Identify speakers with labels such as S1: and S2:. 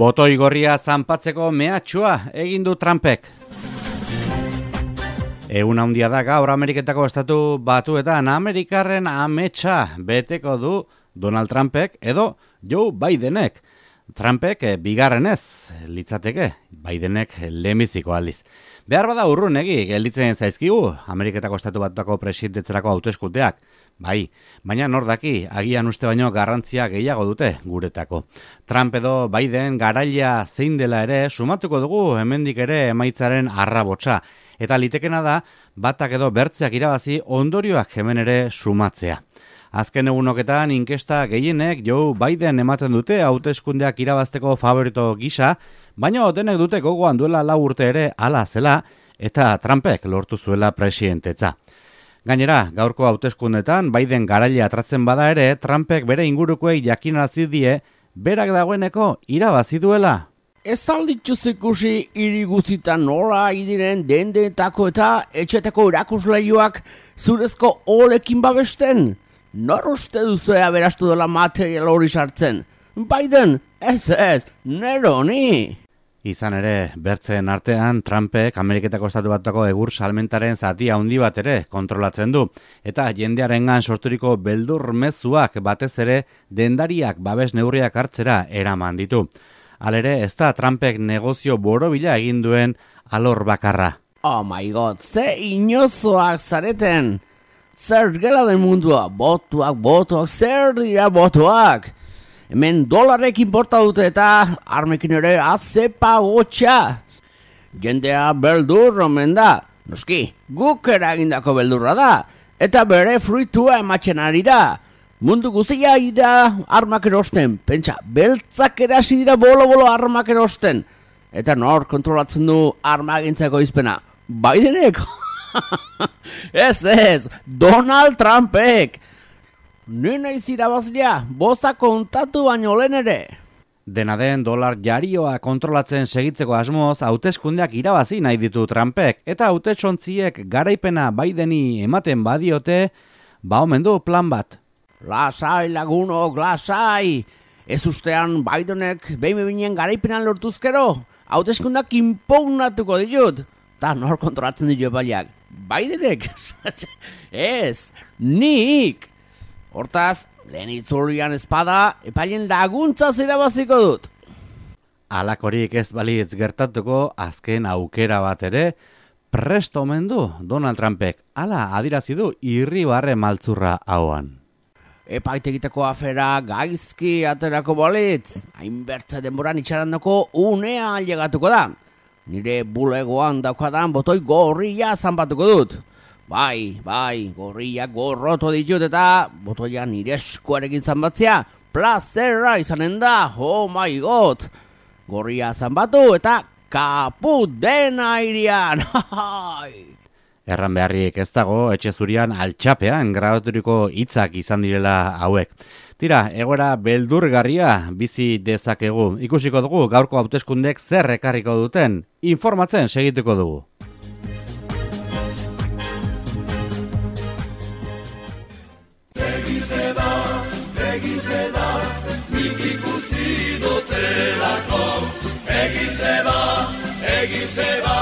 S1: Botoi gorria zanpatzeko mehatxua egin du Trumpek. Egun handia da gaur Ameriketako estatu batuetan Amerikarren ametsa beteko du Donald Trumpek edo Joe Bidenek. Trumpek bigarrenez litzateke, Bidenek lehenbiziko aldiz. Behar bada urrunegi gelditzen zaizkigu Ameriketako estatu batuetako presidentetzerako hauteskundeak. Bai, baina nor daki, agian uste baino garrantzia gehiago dute guretako. Trump edo Biden garaila zein dela ere sumatuko dugu hemendik ere emaitzaren arrabotsa. Eta litekena da, batak edo bertzeak irabazi ondorioak hemen ere sumatzea. Azken egunoketan inkesta gehienek Joe Biden ematen dute hauteskundeak irabazteko favorito gisa, baina denek dute gogoan duela 4 urte ere hala zela eta Trumpek lortu zuela presidentetza. Gainera, gaurko hauteskundetan Biden garaile atratzen bada ere, Trumpek bere ingurukoei jakinarazi die berak dagoeneko irabazi duela.
S2: Ez aldituz ikusi hiri guztietan nola idiren dendetako eta etxetako erakusleioak zurezko olekin babesten? Nor uste duzu aberastu dela material hori sartzen? Biden, ez, nero ni.
S1: Izan ere, bertzen artean, Trumpek Ameriketako estatu batuetako egur salmentaren zati handi bat ere kontrolatzen du. Eta jendearengan sorturiko beldur mezuak batez ere dendariak babes neurriak hartzera eraman ditu. Halere, ez da Trumpek negozio borobila egin duen alor bakarra.
S2: Oh my god, ze inozoak zareten! Zer gela den mundua, botuak, zer dira botuak? Hemen dolarrek inporta dute eta armekin ere azepa gotxa. Jendea beldur omen da. Noski, guk eragindako beldurra da. Eta bere fruitua ematen ari da. Mundu guztia da armak erosten. Pentsa, beltzak erasi dira bolo armak erosten. Eta nor kontrolatzen du armagintzako izpena? Bidenek? Ez, Donald Trumpek. Ni naiz irabazlea, boza kontatu baino lehen ere.
S1: Dena den dolar jarioa kontrolatzen segitzeko asmoz, hauteskundeak irabazi nahi ditu Trumpek, eta hautesontziek garaipena Bideni ematen badiote, omen du plan bat.
S2: Lasai lagunok, lasai! Ez ustean Bidenek behin garaipenan lortuzkero, hauteskundak inpugnatuko ditut. Ta nor kontrolatzen ditu epaileak? Bidenek? Ez, nik! Hortaz, lehen itzurian espada, epailen laguntza irabaziko dut.
S1: Alakorik ez balitz gertatuko azken aukera bat ere, prest omen du Donald Trumpek. Hala adirazi du irribarre maltzurra hauan.
S2: Epaitegiteko afera gaizki aterako balitz, hainbertze denboran itxarandako unea ailegatuko da. Nire bulegoan daukadan botoi gorria zanbatuko dut. Bai, gorriak gorroto ditut eta botoia nire eskuarekin zanbatzea plazerra izanen da, oh my god. Gorria zanbatu eta kaput dena irian.
S1: Erran beharrik ez dago, etxe zurian altxapean grabaturiko hitzak izan direla hauek. Tira, egoera beldurgarria bizi dezakegu. Ikusiko dugu gaurko hauteskundek zer ekarriko duten. Informatzen segituko dugu.
S3: Egize da, nik ikusi dutelako. Egize ba,